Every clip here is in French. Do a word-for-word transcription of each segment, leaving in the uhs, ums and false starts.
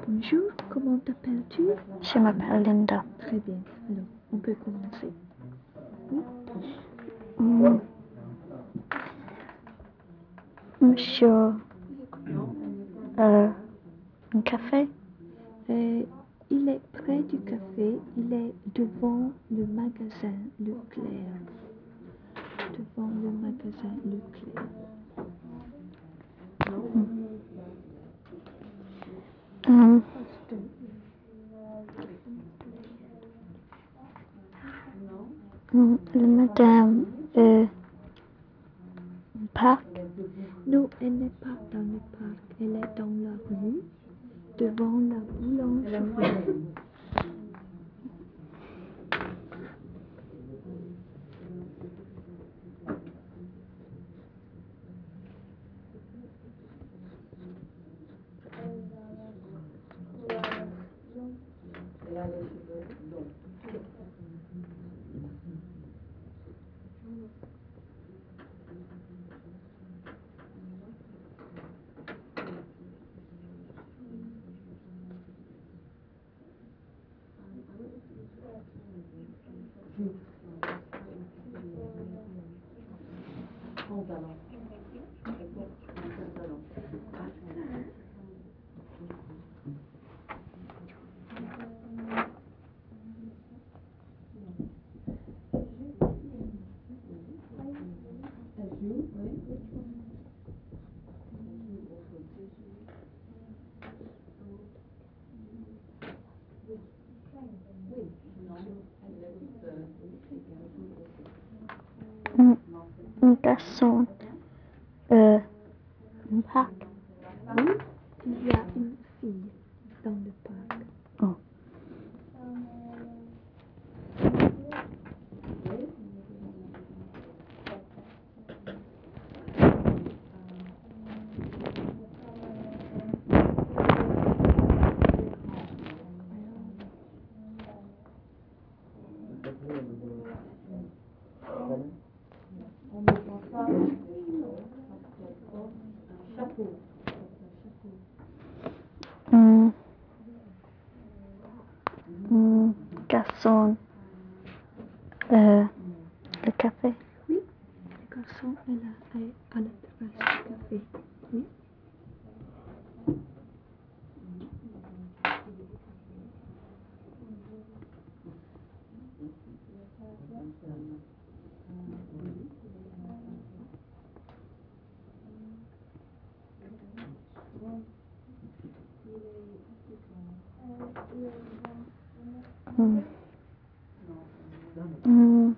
Bonjour, comment t'appelles-tu? Je m'appelle Linda. Très bien, alors on peut commencer. Oui. Mm. Monsieur, euh, un café? Euh, il est près du café, il est devant le magasin Leclerc. Devant le magasin Leclerc. Mm. Mm. Le madame euh, parc? Non, elle n'est pas dans le parc, elle est dans la rue, devant la boulangerie. Mm. Un garçon, euh, un parc? Oui, il y a une fille dans le parc. Oh. Mm. Mm. Garçon, euh, le café? Oui, le garçon est là, est à la terrasse du café. Oui. Mm. Mm.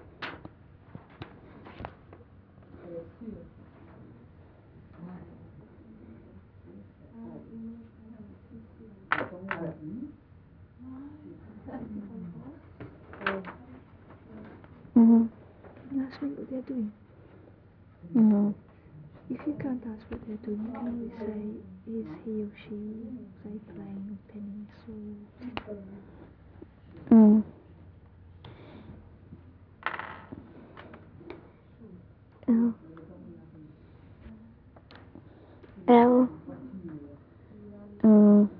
Mm. Can you ask me what they're doing? No. If you can't ask what they're doing, you can always say, is he or she, say, playing tennis or... Mm. L. L. Mm.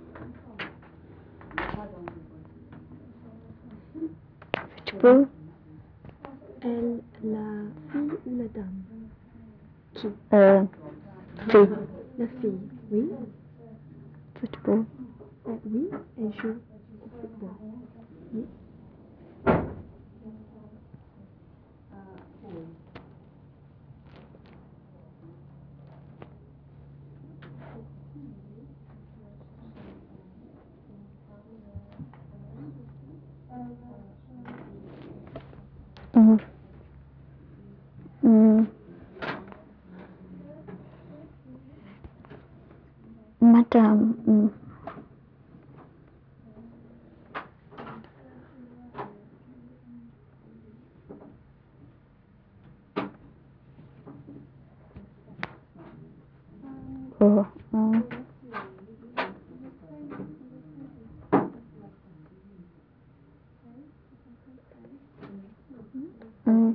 Football. Elle, la fille ou la dame? Qui? Euh, fille. La fille, oui. Football. Euh, oui, elle joue au football. Oui. Mm. Mm. Madame. Mm. Oh. Mm. Mm.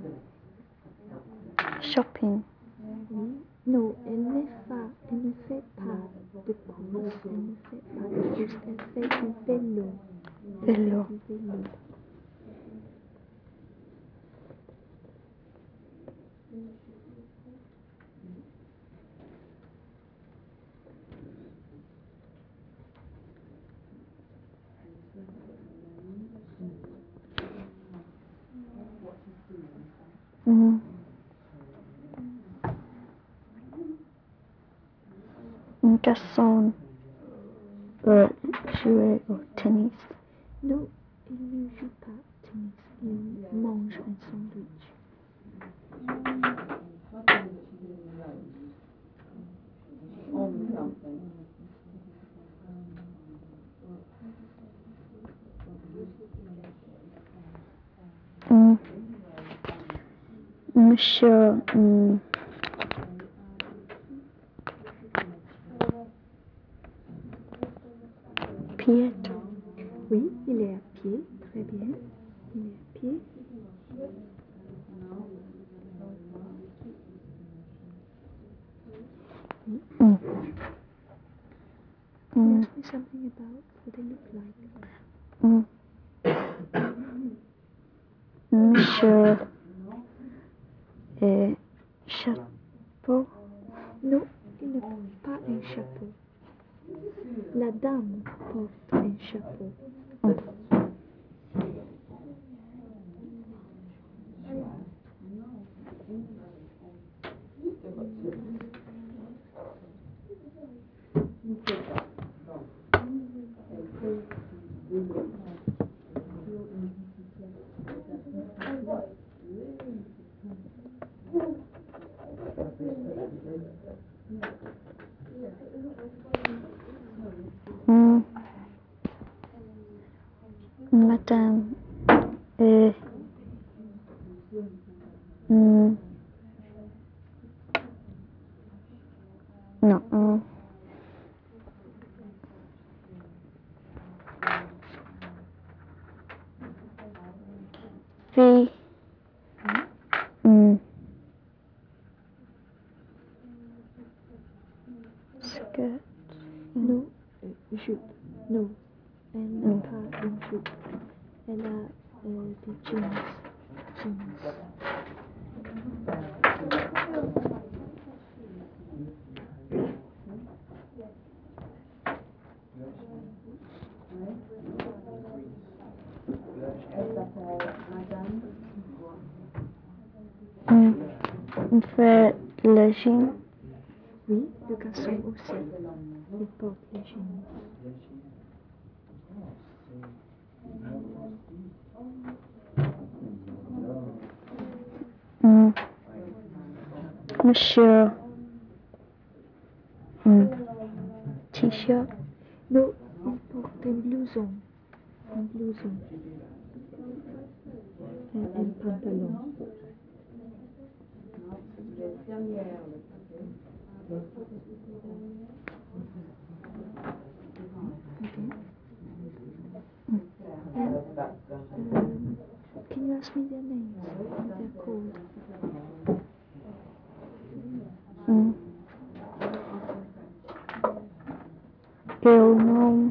Shopping. Oui. Non, elle ne, fa, elle ne fait pas de courses. Elle ne fait pas de course, elle fait du vélo. Vélo. Du vélo. Mm. Un garçon veut jouer au tennis. Non, il ne joue pas au tennis, il mange un sandwich. Mm. Monsieur mm, Piet. Oui, il est à pied, très bien. Il est à pied. Mm. Can you Mm. ask me something about what they look like? Mm. Monsieur et chapeau. Non, il ne porte pas un chapeau. La dame porte un chapeau. Mm. Mm. Madame et mm. Non. Mm. Fille. Mm. Skirt. Non, euh, jupe. Non, elle n'a Non. pas une jupe. Elle a euh, des jeans. Jeans. Mm. On fait le jean. Oui, le garçon aussi. Il porte les jeans. Mm. Monsieur mm. T-shirt. Non, il porte un blouson. Un blouson. Et un pantalon. Okay. And, um, can you ask me their names? What they're called? Mm. Et au nom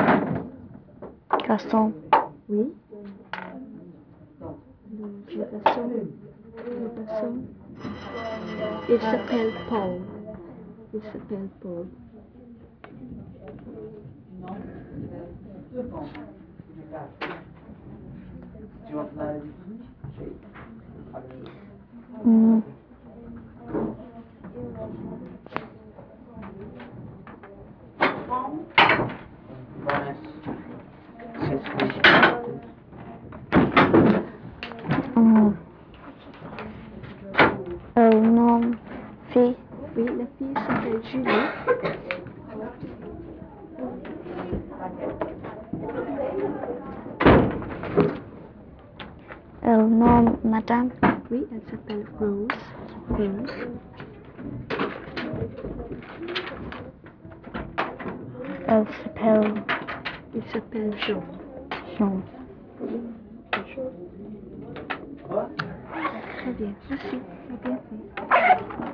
garçon. Oui. Le, le garçon. Le garçon. Il s'appelle Paul. Il s'appelle Paul. Mm. Mm. Au nom fille. Oui, la fille s'appelle Julie. Au nom madame. Oui, elle s'appelle Rose. Rose. Elle s'appelle Il s'appelle Jean. Jean. Très bien, merci. À bientôt.